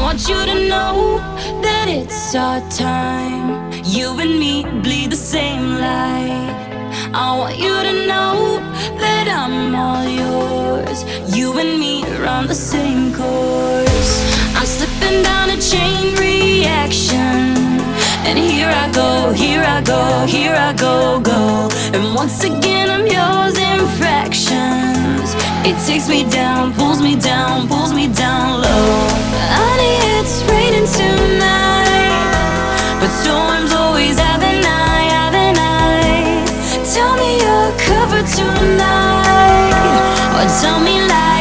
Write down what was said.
want you to know that it's our time. You and me bleed the same light. I want you to know that I'm all yours. You and me run the same course. I'm slipping down a chain reaction, and here I go, here I go, here I go, go. And once again I'm yours in fractions. It takes me down, pulls me down, pulls me down low. Honey, it's raining tonight, but storms always have an eye, have an eye. Tell me you're covered tonight, or tell me lies.